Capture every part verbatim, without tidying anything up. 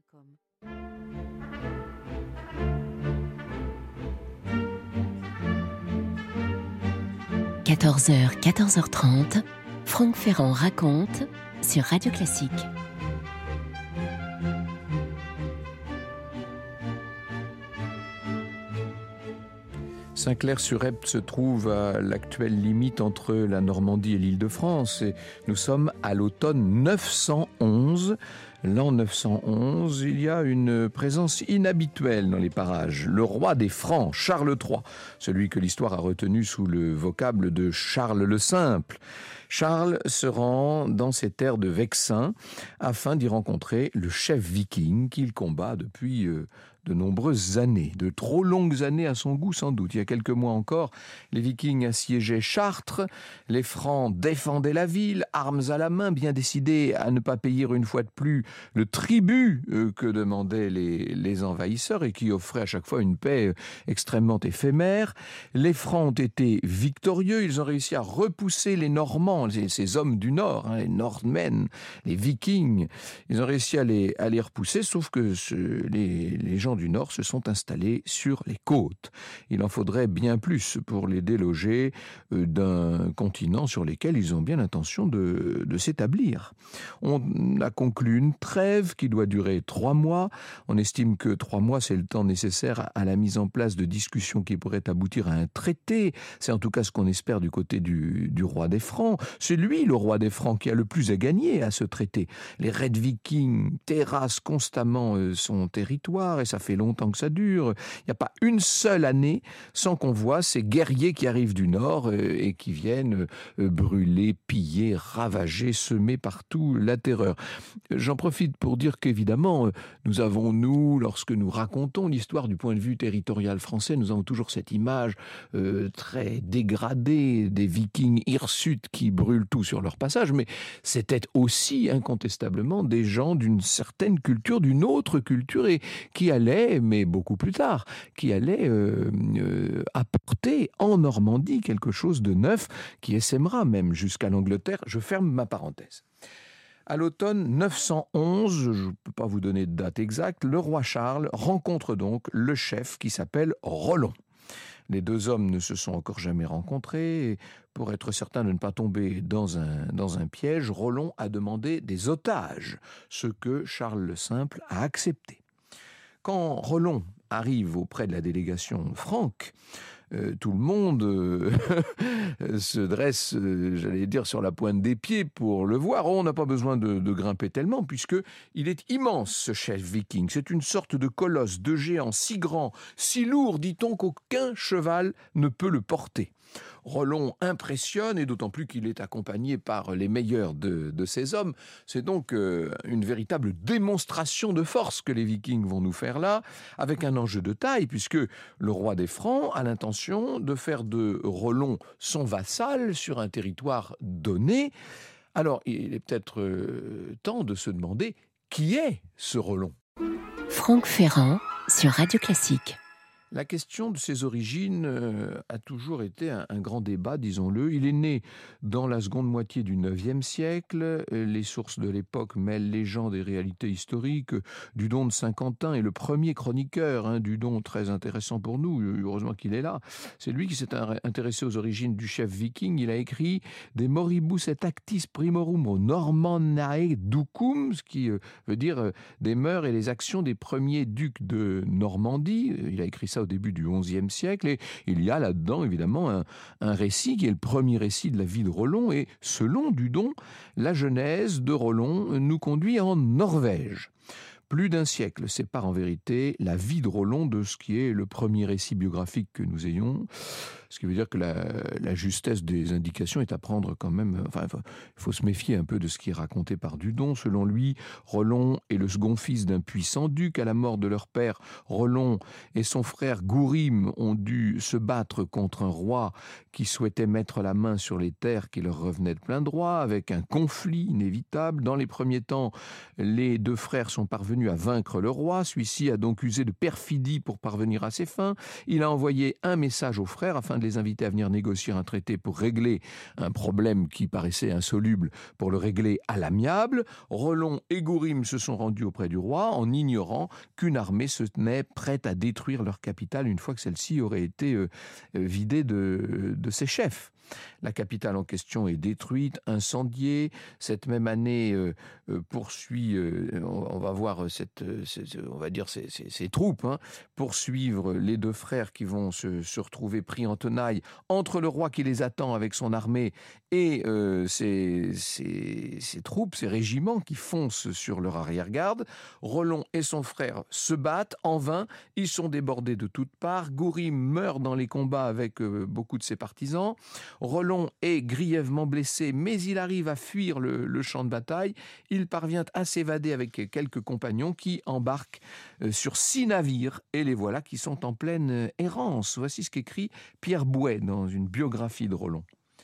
quatorze heures, quatorze heures trente, Franck Ferrand raconte sur Radio Classique. Saint-Clair-sur-Epte se trouve à l'actuelle limite entre la Normandie et l'Île-de-France et nous sommes à l'automne neuf cent onze. L'an neuf cent onze, il y a une présence inhabituelle dans les parages. Le roi des Francs, Charles trois, celui que l'histoire a retenu sous le vocable de Charles le Simple. Charles se rend dans ces terres de Vexin afin d'y rencontrer le chef viking qu'il combat depuis euh, de nombreuses années, de trop longues années à son goût sans doute. Il y a quelques mois encore, les Vikings assiégeaient Chartres, les Francs défendaient la ville, armes à la main, bien décidés à ne pas payer une fois de plus le tribut euh, que demandaient les, les envahisseurs et qui offrait à chaque fois une paix euh, extrêmement éphémère. Les Francs ont été victorieux, ils ont réussi à repousser les Normands, ces, ces hommes du Nord, hein, les Northmen, les Vikings, ils ont réussi à les, à les repousser, sauf que ce, les, les gens du Nord se sont installés sur les côtes. Il en faudrait bien plus pour les déloger euh, d'un continent sur lequel ils ont bien l'intention de, de s'établir. On a conclu une trêve qui doit durer trois mois. On estime que trois mois, c'est le temps nécessaire à la mise en place de discussions qui pourraient aboutir à un traité. C'est en tout cas ce qu'on espère du côté du, du roi des Francs. C'est lui, le roi des Francs, qui a le plus à gagner à ce traité. Les raids vikings terrassent constamment euh, son territoire et ça fait longtemps que ça dure. Il n'y a pas une seule année sans qu'on voit ces guerriers qui arrivent du Nord euh, et qui viennent euh, brûler, piller, ravager, semer partout la terreur. J'en profite pour dire qu'évidemment, euh, nous avons, nous, lorsque nous racontons l'histoire du point de vue territorial français, nous avons toujours cette image euh, très dégradée des Vikings hirsutes qui brûlent tout sur leur passage, mais c'était aussi incontestablement des gens d'une certaine culture, d'une autre culture, et qui allaient, mais beaucoup plus tard, qui allaient euh, euh, apporter en Normandie quelque chose de neuf qui essaimera même jusqu'à l'Angleterre. Je ferme ma parenthèse. À l'automne neuf cent onze, je ne peux pas vous donner de date exacte, le roi Charles rencontre donc le chef qui s'appelle Rollon. Les deux hommes ne se sont encore jamais rencontrés et pour être certain de ne pas tomber dans un, dans un piège, Rollon a demandé des otages, ce que Charles le Simple a accepté. Quand Rollon arrive auprès de la délégation franque, euh, tout le monde euh, se dresse, euh, j'allais dire, sur la pointe des pieds pour le voir. On n'a pas besoin de, de grimper tellement, puisqu'il est immense, ce chef viking. C'est une sorte de colosse, de géant, si grand, si lourd, dit-on, qu'aucun cheval ne peut le porter. Rollon impressionne, et d'autant plus qu'il est accompagné par les meilleurs de, de ces hommes. C'est donc euh, une véritable démonstration de force que les Vikings vont nous faire là, avec un enjeu de taille, puisque le roi des Francs a l'intention de faire de Rollon son vassal sur un territoire donné. Alors, il est peut-être euh, temps de se demander qui est ce Rollon. Franck Ferrand sur Radio Classique. La question de ses origines euh, a toujours été un, un grand débat, disons-le. Il est né dans la seconde moitié du neuvième siècle. Les sources de l'époque mêlent légendes et réalités historiques. Dudon de Saint-Quentin est le premier chroniqueur, hein, Dudon très intéressant pour nous, heureusement qu'il est là. C'est lui qui s'est intéressé aux origines du chef viking. Il a écrit « De moribus et actis primorum Normannae ducum », ce qui euh, veut dire euh, des mœurs et les actions des premiers ducs de Normandie. Il a écrit ça au début du onzième siècle, et il y a là-dedans évidemment un, un récit qui est le premier récit de la vie de Rollon, et selon Dudon, la genèse de Rollon nous conduit en Norvège. Plus d'un siècle sépare en vérité la vie de Rollon de ce qui est le premier récit biographique que nous ayons, ce qui veut dire que la, la justesse des indications est à prendre quand même, enfin il faut se méfier un peu de ce qui est raconté par Dudon. Selon lui, Rollon est le second fils d'un puissant duc. À la mort de leur père, Rollon et son frère Gourim ont dû se battre contre un roi qui souhaitait mettre la main sur les terres qui leur revenaient de plein droit, avec un conflit inévitable. Dans les premiers temps, les deux frères sont parvenus parvenu à vaincre le roi. Celui-ci a donc usé de perfidie pour parvenir à ses fins. Il a envoyé un message aux frères afin de les inviter à venir négocier un traité pour régler un problème qui paraissait insoluble, pour le régler à l'amiable. Rollon et Gourim se sont rendus auprès du roi en ignorant qu'une armée se tenait prête à détruire leur capitale une fois que celle-ci aurait été euh, vidée de, de ses chefs. La capitale en question est détruite, incendiée. Cette même année euh, euh, poursuit, euh, on, on va voir cette, cette, on va dire ces, ces, ces troupes hein, poursuivre les deux frères qui vont se, se retrouver pris en tenaille entre le roi qui les attend avec son armée et euh, ces, ces, ces troupes, ces régiments qui foncent sur leur arrière-garde. Rollon et son frère se battent en vain. Ils sont débordés de toutes parts. Gourim meurt dans les combats avec euh, beaucoup de ses partisans. Rollon est grièvement blessé, mais il arrive à fuir le, le champ de bataille. Il parvient à s'évader avec quelques compagnons qui embarquent sur six navires. Et les voilà qui sont en pleine errance. Voici ce qu'écrit Pierre Bouet dans une biographie de Rollon.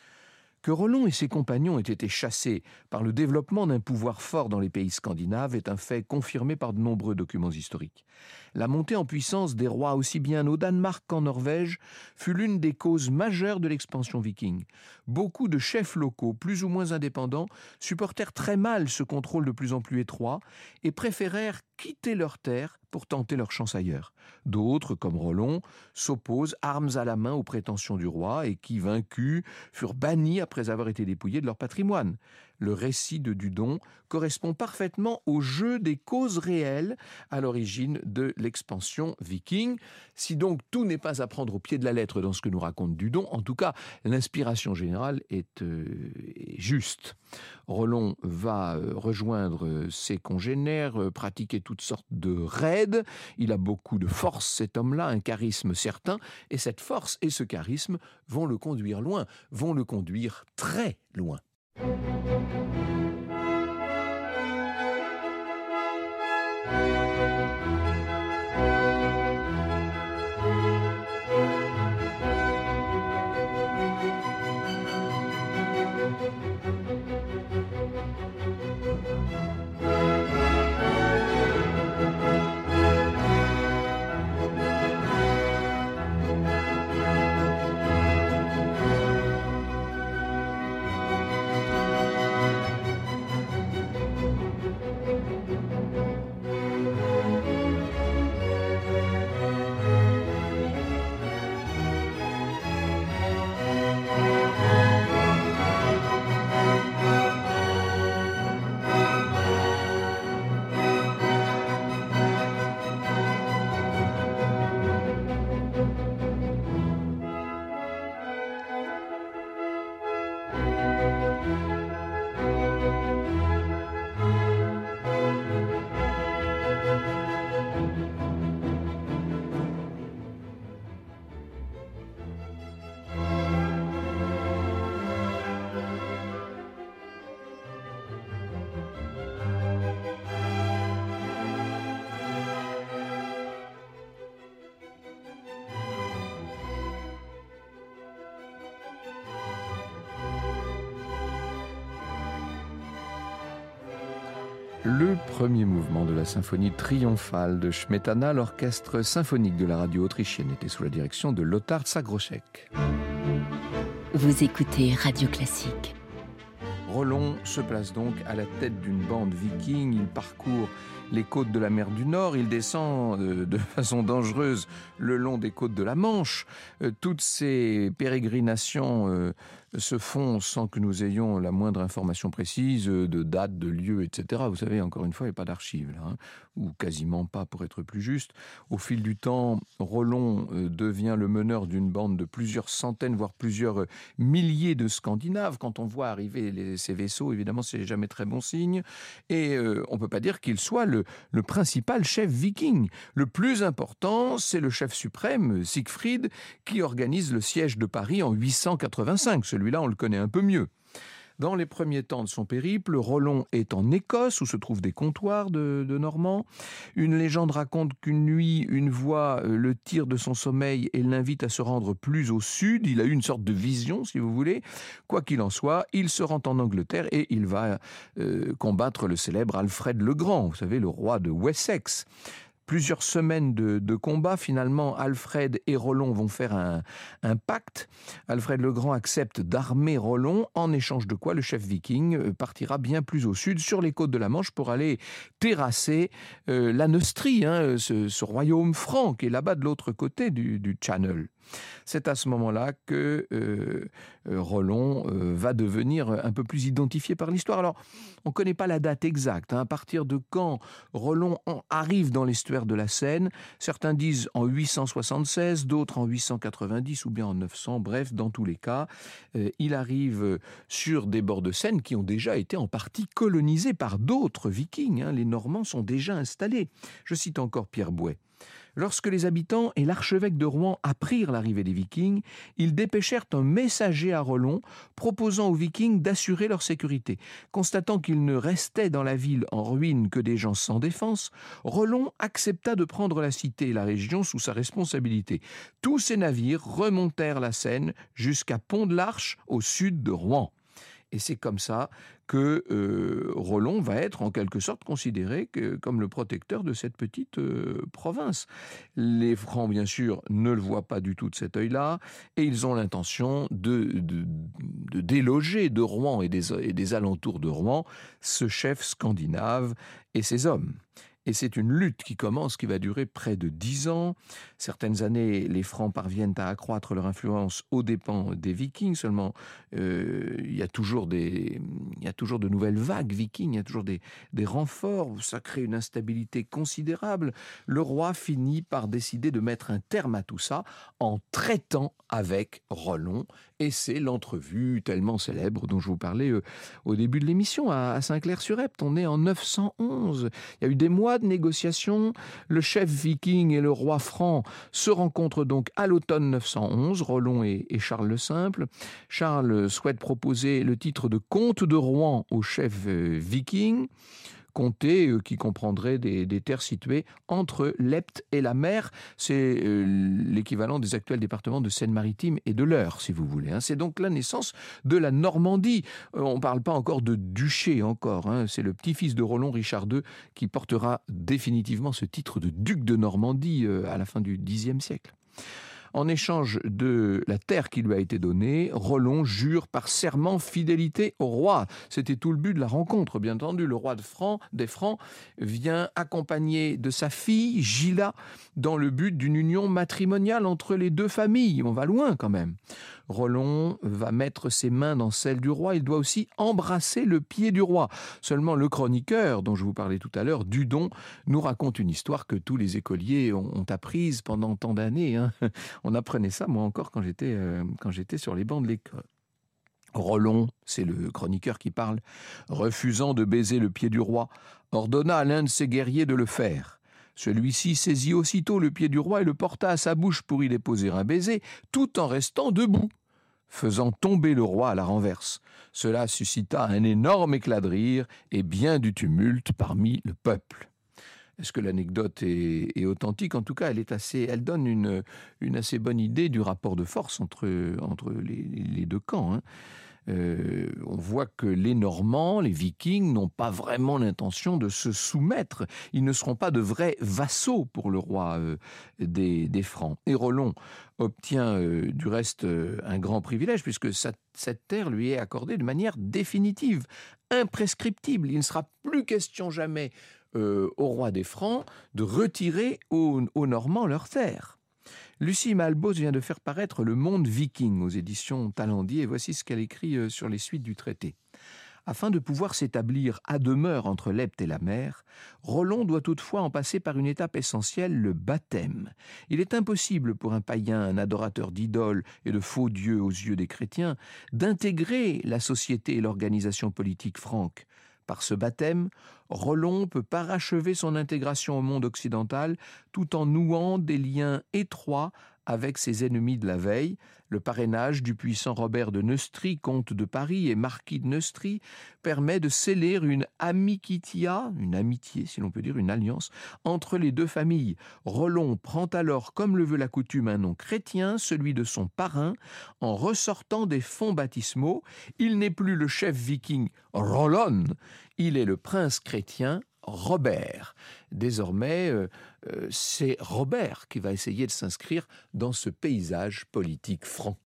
Que Rollon et ses compagnons aient été chassés par le développement d'un pouvoir fort dans les pays scandinaves est un fait confirmé par de nombreux documents historiques. La montée en puissance des rois aussi bien au Danemark qu'en Norvège fut l'une des causes majeures de l'expansion viking. Beaucoup de chefs locaux, plus ou moins indépendants, supportèrent très mal ce contrôle de plus en plus étroit et préférèrent quitter leurs terres pour tenter leur chance ailleurs. D'autres, comme Rollon, s'opposent armes à la main aux prétentions du roi et qui, vaincus, furent bannis après avoir été dépouillés de leur patrimoine. Le récit de Dudon correspond parfaitement au jeu des causes réelles à l'origine de l'expansion viking. Si donc tout n'est pas à prendre au pied de la lettre dans ce que nous raconte Dudon, en tout cas, l'inspiration générale est, euh, est juste. Rollon va euh, rejoindre ses congénères, euh, pratiquer toutes sortes de raids. Il a beaucoup de force, cet homme-là, un charisme certain, et cette force et ce charisme vont le conduire loin, vont le conduire très loin. Le premier mouvement de la symphonie triomphale de Smetana, l'orchestre symphonique de la radio autrichienne, était sous la direction de Lothar Zagroszek. Vous écoutez Radio Classique. Rollon se place donc à la tête d'une bande viking. Il parcourt les côtes de la mer du Nord. Il descend euh, de façon dangereuse le long des côtes de la Manche. Euh, toutes ces pérégrinations euh, se font sans que nous ayons la moindre information précise euh, de date, de lieu, et cetera. Vous savez, encore une fois, il n'y a pas d'archives, là, hein, ou quasiment pas pour être plus juste. Au fil du temps, Rollon euh, devient le meneur d'une bande de plusieurs centaines, voire plusieurs euh, milliers de Scandinaves. Quand on voit arriver les, ces vaisseaux, évidemment, c'est jamais très bon signe. Et euh, on ne peut pas dire qu'il soit le, le principal chef viking. Le plus important, c'est le chef suprême, Siegfried, qui organise le siège de Paris en huit cent quatre-vingt-cinq. Celui-là, on le connaît un peu mieux. Dans les premiers temps de son périple, Rollon est en Écosse, où se trouvent des comptoirs de, de Normands. Une légende raconte qu'une nuit, une voix euh, le tire de son sommeil et l'invite à se rendre plus au sud. Il a eu une sorte de vision, si vous voulez. Quoi qu'il en soit, il se rend en Angleterre et il va euh, combattre le célèbre Alfred le Grand, vous savez, le roi de Wessex. Plusieurs semaines de, de combat, finalement, Alfred et Rollon vont faire un, un pacte. Alfred le Grand accepte d'armer Rollon, en échange de quoi le chef viking partira bien plus au sud, sur les côtes de la Manche, pour aller terrasser euh, la Neustrie, hein, ce, ce royaume franc qui est là-bas de l'autre côté du, du Channel. C'est à ce moment-là que euh, euh, Rollon euh, va devenir un peu plus identifié par l'histoire. Alors, on ne connaît pas la date exacte, hein, à partir de quand Rollon arrive dans l'estuaire de la Seine. Certains disent en huit cent soixante-seize, d'autres en huit cent quatre-vingt-dix ou bien en neuf cents. Bref, dans tous les cas, euh, il arrive sur des bords de Seine qui ont déjà été en partie colonisés par d'autres vikings, hein. Les Normands sont déjà installés. Je cite encore Pierre Bouet. Lorsque les habitants et l'archevêque de Rouen apprirent l'arrivée des Vikings, ils dépêchèrent un messager à Rollon proposant aux Vikings d'assurer leur sécurité. Constatant qu'il ne restait dans la ville en ruine que des gens sans défense, Rollon accepta de prendre la cité et la région sous sa responsabilité. Tous ces navires remontèrent la Seine jusqu'à Pont-de-l'Arche au sud de Rouen. Et c'est comme ça que euh, Rollon va être en quelque sorte considéré que, comme le protecteur de cette petite euh, province. Les Francs, bien sûr, ne le voient pas du tout de cet œil-là, et ils ont l'intention de, de, de déloger de Rouen et des, et des alentours de Rouen ce chef scandinave et ses hommes. Et c'est une lutte qui commence, qui va durer près de dix ans. Certaines années, les Francs parviennent à accroître leur influence aux dépens des Vikings. Seulement, euh, il y a toujours des, il y a toujours de nouvelles vagues vikings, il y a toujours des, des renforts. Ça crée une instabilité considérable. Le roi finit par décider de mettre un terme à tout ça en traitant avec Rollon. Et c'est l'entrevue tellement célèbre dont je vous parlais euh, au début de l'émission à, à Saint-Clair-sur-Epte. On est en neuf cent onze. Il y a eu des mois de négociations. Le chef viking et le roi franc se rencontrent donc à l'automne neuf cent onze, Rollon et, et Charles le Simple. Charles souhaite proposer le titre de comte de Rouen au chef euh, viking. Comté euh, qui comprendrait des, des terres situées entre l'Epte et la mer. C'est euh, l'équivalent des actuels départements de Seine-Maritime et de l'Eure, si vous voulez. Hein. C'est donc la naissance de la Normandie. Euh, on ne parle pas encore de duché encore. Hein. C'est le petit-fils de Rollon, Richard deux, qui portera définitivement ce titre de duc de Normandie euh, à la fin du dixième siècle. En échange de la terre qui lui a été donnée, Rollon jure par serment fidélité au roi. C'était tout le but de la rencontre, bien entendu. Le roi de Franc, des Francs vient accompagné de sa fille, Gila, dans le but d'une union matrimoniale entre les deux familles. On va loin quand même. Rollon va mettre ses mains dans celles du roi. Il doit aussi embrasser le pied du roi. Seulement le chroniqueur, dont je vous parlais tout à l'heure, Dudon, nous raconte une histoire que tous les écoliers ont, ont apprise pendant tant d'années. Hein. On apprenait ça, moi encore, quand j'étais, euh, quand j'étais sur les bancs de l'école. Rollon, c'est le chroniqueur qui parle, refusant de baiser le pied du roi, ordonna à l'un de ses guerriers de le faire. Celui-ci saisit aussitôt le pied du roi et le porta à sa bouche pour y déposer un baiser, tout en restant debout, faisant tomber le roi à la renverse. Cela suscita un énorme éclat de rire et bien du tumulte parmi le peuple. Est-ce que l'anecdote est, est authentique? En tout cas, elle est assez, elle donne une, une assez bonne idée du rapport de force entre, entre les, les deux camps. Hein. Euh, on voit que les Normands, les Vikings, n'ont pas vraiment l'intention de se soumettre. Ils ne seront pas de vrais vassaux pour le roi euh, des, des Francs. Et Rollon obtient euh, du reste euh, un grand privilège puisque sa, cette terre lui est accordée de manière définitive, imprescriptible. Il ne sera plus question jamais euh, au roi des Francs de retirer aux, aux Normands leurs terres. Lucie Malbos vient de faire paraître Le Monde Viking aux éditions Talendier, et voici ce qu'elle écrit sur les suites du traité. Afin de pouvoir s'établir à demeure entre l'Epte et la mer, Rollon doit toutefois en passer par une étape essentielle, le baptême. Il est impossible pour un païen, un adorateur d'idoles et de faux dieux aux yeux des chrétiens, d'intégrer la société et l'organisation politique franque. Par ce baptême, Rollon peut parachever son intégration au monde occidental tout en nouant des liens étroits avec ses ennemis de la veille. Le parrainage du puissant Robert de Neustrie, comte de Paris et marquis de Neustrie, permet de sceller une amicitia, une amitié si l'on peut dire, une alliance, entre les deux familles. Rollon prend alors, comme le veut la coutume, un nom chrétien, celui de son parrain, en ressortant des fonds baptismaux. Il n'est plus le chef viking Rollon, il est le prince chrétien Robert. Désormais, euh, euh, c'est Robert qui va essayer de s'inscrire dans ce paysage politique franc.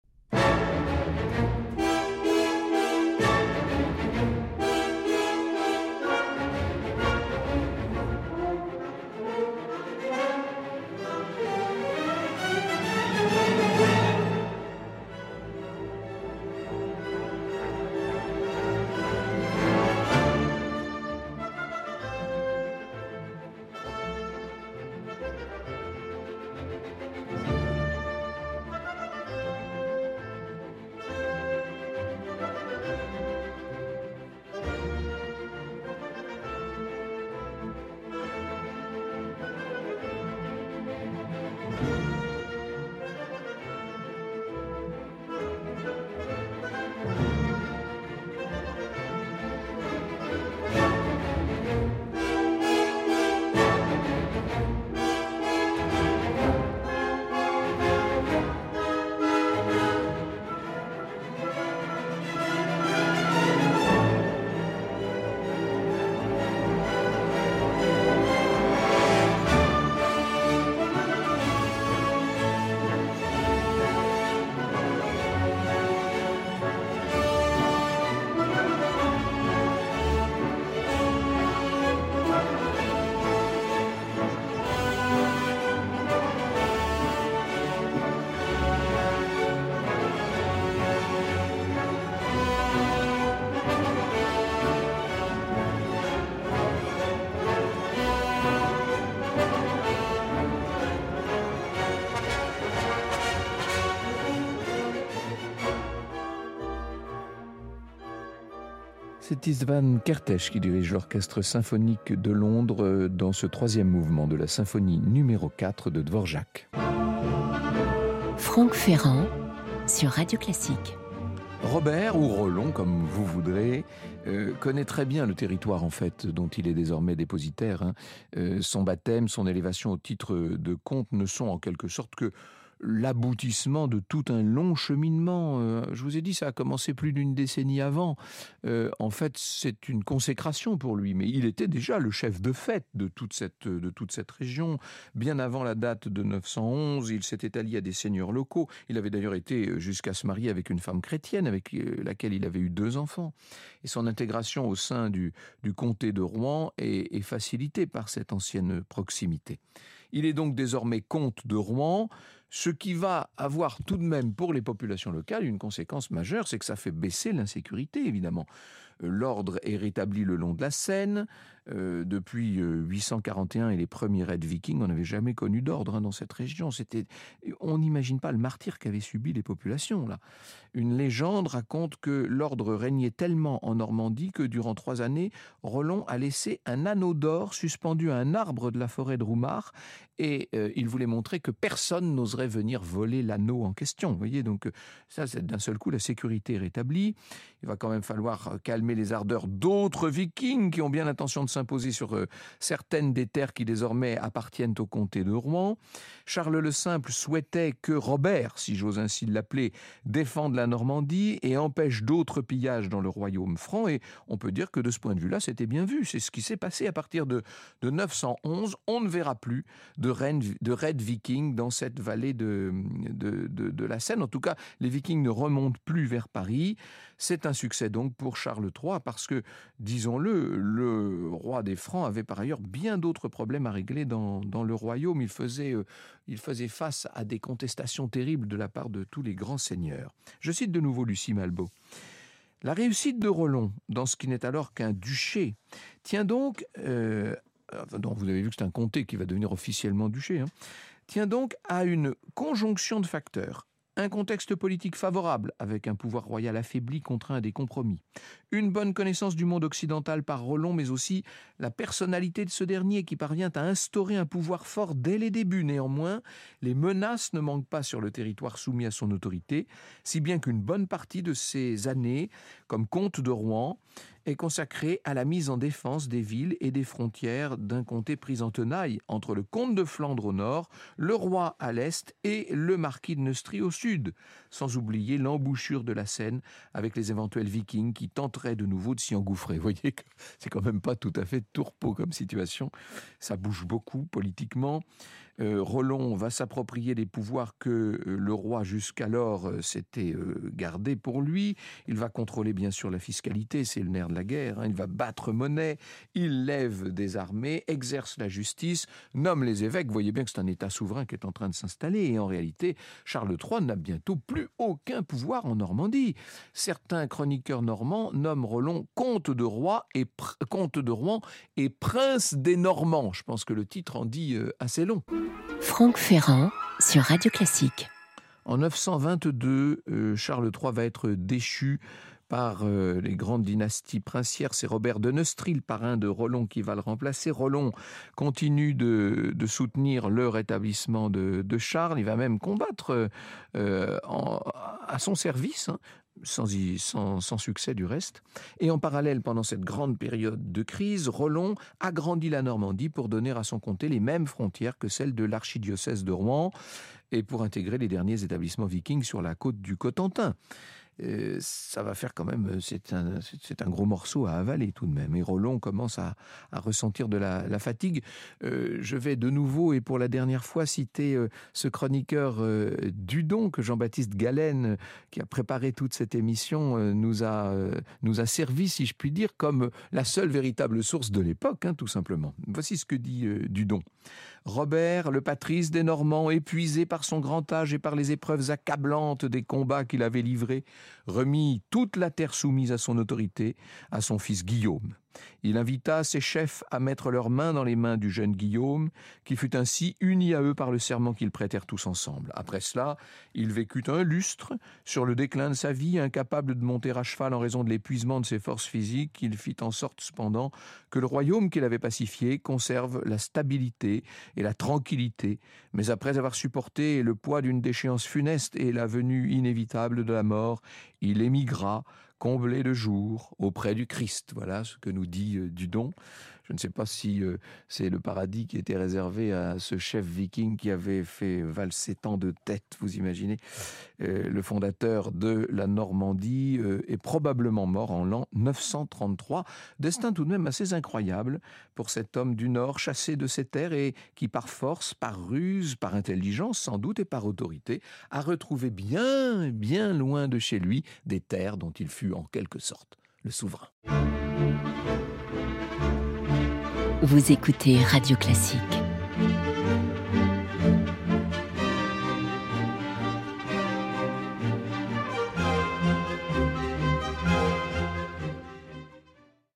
C'est Istvan Kertész qui dirige l'Orchestre symphonique de Londres dans ce troisième mouvement de la symphonie numéro quatre de Dvorak. Franck Ferrand sur Radio Classique. Robert, ou Rollon, comme vous voudrez, euh, connaît très bien le territoire en fait dont il est désormais dépositaire. Hein. Euh, son baptême, son élévation au titre de comte ne sont en quelque sorte que l'aboutissement de tout un long cheminement. Euh, je vous ai dit, ça a commencé plus d'une décennie avant. Euh, en fait, c'est une consécration pour lui, mais il était déjà le chef de fête de toute cette, de toute cette région. Bien avant la date de neuf cent onze, il s'était allié à des seigneurs locaux. Il avait d'ailleurs été jusqu'à se marier avec une femme chrétienne avec laquelle il avait eu deux enfants. Et son intégration au sein du, du comté de Rouen est, est facilitée par cette ancienne proximité. Il est donc désormais comte de Rouen, ce qui va avoir tout de même pour les populations locales une conséquence majeure, c'est que ça fait baisser l'insécurité, évidemment. L'ordre est rétabli le long de la Seine. Euh, depuis euh, huit cent quarante et un et les premiers raids vikings, on n'avait jamais connu d'ordre hein, dans cette région. C'était, on n'imagine pas le martyre qu'avaient subi les populations, là. Une légende raconte que l'ordre régnait tellement en Normandie que durant trois années, Rollon a laissé un anneau d'or suspendu à un arbre de la forêt de Roumar et euh, il voulait montrer que personne n'oserait venir voler l'anneau en question. Vous voyez, donc ça, c'est d'un seul coup, la sécurité est rétablie. Il va quand même falloir calmer les ardeurs d'autres vikings qui ont bien l'intention de s'imposer sur euh, certaines des terres qui désormais appartiennent au comté de Rouen. Charles le Simple souhaitait que Robert, si j'ose ainsi l'appeler, défende la Normandie et empêche d'autres pillages dans le royaume franc. Et on peut dire que de ce point de vue-là, c'était bien vu. C'est ce qui s'est passé à partir de, de neuf cent onze. On ne verra plus de, reine, de raids vikings dans cette vallée de, de, de, de la Seine. En tout cas, les vikings ne remontent plus vers Paris. C'est un succès donc pour Charles trois parce que, disons-le, le roi des Francs avait par ailleurs bien d'autres problèmes à régler dans, dans le royaume. Il faisait, euh, il faisait face à des contestations terribles de la part de tous les grands seigneurs. Je cite de nouveau Lucie Malbaud. La réussite de Rollon, dans ce qui n'est alors qu'un duché, tient donc, euh, donc vous avez vu que c'est un comté qui va devenir officiellement duché, hein, tient donc à une conjonction de facteurs. Un contexte politique favorable, avec un pouvoir royal affaibli contraint à des compromis. Une bonne connaissance du monde occidental par Rollon, mais aussi la personnalité de ce dernier qui parvient à instaurer un pouvoir fort dès les débuts. Néanmoins, les menaces ne manquent pas sur le territoire soumis à son autorité, si bien qu'une bonne partie de ces années, comme comte de Rouen, est consacrée à la mise en défense des villes et des frontières d'un comté pris en tenaille entre le comte de Flandre au nord, le roi à l'est et le marquis de Neustrie au sud, sans oublier l'embouchure de la Seine avec les éventuels vikings qui tenteraient de nouveau de s'y engouffrer. Vous voyez que c'est quand même pas tout à fait tourpeau comme situation, ça bouge beaucoup politiquement. Euh, Rollon va s'approprier des pouvoirs que euh, le roi jusqu'alors euh, s'était euh, gardé pour lui. Il va contrôler bien sûr la fiscalité, c'est le nerf de la guerre, hein. Il va battre monnaie, il lève des armées, exerce la justice, nomme les évêques. Vous voyez bien que c'est un État souverain qui est en train de s'installer et en réalité, Charles trois n'a bientôt plus aucun pouvoir en Normandie. Certains chroniqueurs normands nomment Rollon comte de Rouen et, pr- comte de Rouen et prince des Normands. Je pense que le titre en dit euh, assez long. Franck Ferrand sur Radio Classique. En neuf cent vingt-deux, euh, Charles trois va être déchu par euh, les grandes dynasties princières. C'est Robert de Neustrie, le parrain de Rollon, qui va le remplacer. Rollon continue de, de soutenir le rétablissement de, de Charles. Il va même combattre euh, en, à son service, hein, sans, sans, sans succès du reste. Et en parallèle, pendant cette grande période de crise, Rollon agrandit la Normandie pour donner à son comté les mêmes frontières que celles de l'archidiocèse de Rouen et pour intégrer les derniers établissements vikings sur la côte du Cotentin. Euh, ça va faire quand même, c'est un, c'est un gros morceau à avaler tout de même. Et Rollon commence à, à ressentir de la, la fatigue. Euh, je vais de nouveau et pour la dernière fois citer euh, ce chroniqueur euh, Dudon que Jean-Baptiste Galen, qui a préparé toute cette émission, euh, nous a, euh, nous a servi, si je puis dire, comme la seule véritable source de l'époque, hein, tout simplement. Voici ce que dit euh, Dudon. Robert, le patrice des Normands, épuisé par son grand âge et par les épreuves accablantes des combats qu'il avait livrés, remit toute la terre soumise à son autorité à son fils Guillaume. Il invita ses chefs à mettre leurs mains dans les mains du jeune Guillaume, qui fut ainsi uni à eux par le serment qu'ils prêtèrent tous ensemble. Après cela, il vécut un lustre. Sur le déclin de sa vie, incapable de monter à cheval en raison de l'épuisement de ses forces physiques, il fit en sorte cependant que le royaume qu'il avait pacifié conserve la stabilité et la tranquillité. Mais après avoir supporté le poids d'une déchéance funeste et la venue inévitable de la mort, il émigra, comblé de jour, auprès du Christ. Voilà ce que nous dit euh, Dudon. Je ne sais pas si euh, c'est le paradis qui était réservé à ce chef viking qui avait fait valser tant de têtes, vous imaginez. Euh, le fondateur de la Normandie euh, est probablement mort en l'an neuf cent trente-trois. Destin tout de même assez incroyable pour cet homme du Nord, chassé de ses terres et qui par force, par ruse, par intelligence sans doute et par autorité, a retrouvé bien, bien loin de chez lui des terres dont il fut en quelque sorte le souverain. Vous écoutez Radio Classique.